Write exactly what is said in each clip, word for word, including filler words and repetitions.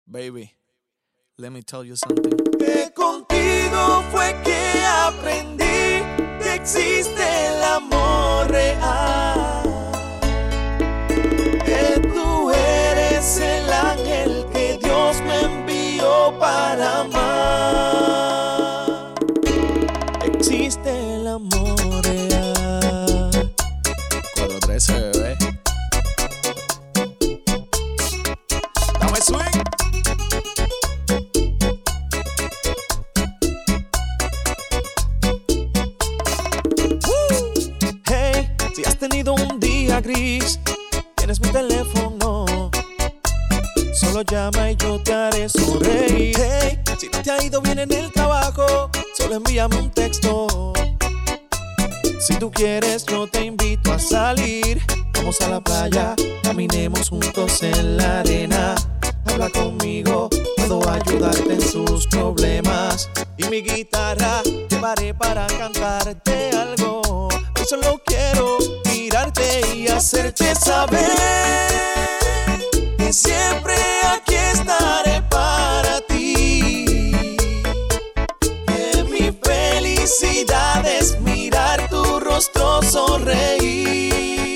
Baby, let me tell you something. Que contigo fue que aprendí que existe el amor real. Que tú eres el ángel que Dios me envió para amar. Existe el amor real. cuatro trece, bebé. Dame swing. Si has tenido un día gris, tienes mi teléfono. Solo llama y yo te haré sonreír. Hey, si no te ha ido bien en el trabajo, solo envíame un texto. Si tú quieres, yo te invito a salir. Vamos a la playa, caminemos juntos en la arena. Habla conmigo, puedo ayudarte en tus problemas. Y mi guitarra llevaré para cantarte algo. Hoy solo quiero mirarte y hacerte saber que siempre aquí estaré para ti. Que mi felicidad es mirar tu rostro sonreír.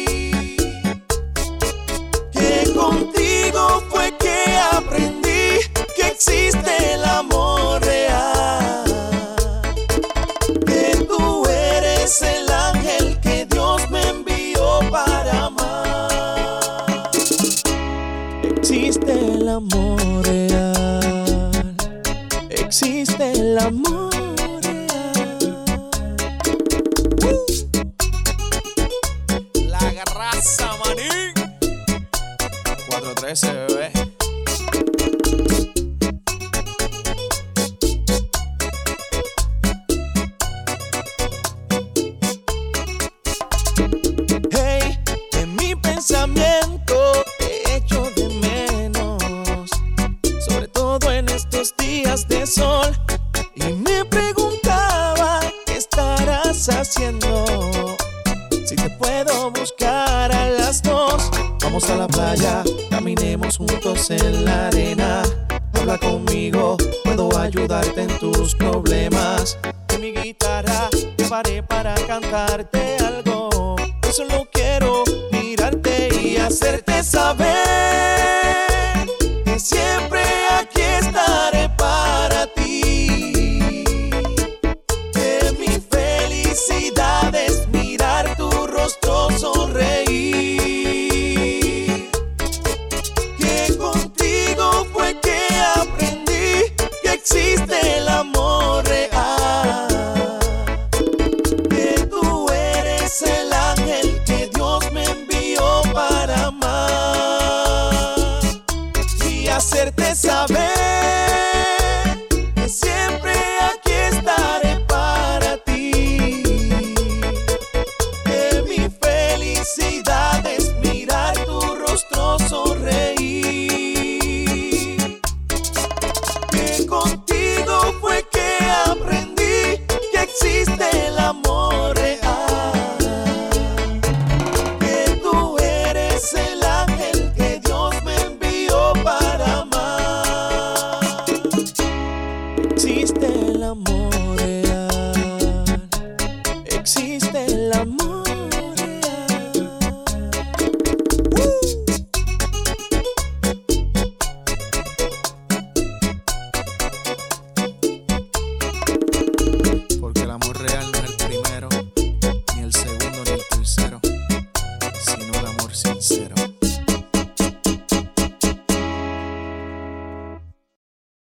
Que contigo fue que aprendí que existe el amor real. Que tú eres el ángel que Dios me envió para amar. Existe el amor real. Existe el amor real. Uh. La grasa, manín. cuatro trece, bebé. Hey, en mi pensamiento te echo de menos, sobre todo en estos días de sol. Y me preguntaba qué estarás haciendo. Si te puedo buscar a las dos. Vamos a la playa, caminemos juntos en la arena. Habla conmigo, puedo ayudarte en tus problemas. En mi guitarra llevaré para cantarte algo. Yo solo quiero mirarte y hacerte saber que siempre aquí estaré para ti. Que mi felicidad es mirar tu rostro sonreír. Que contigo fue que aprendí que existe el amor real. Que tú eres el ángel que Dios me envió para amar. Y hacerte saber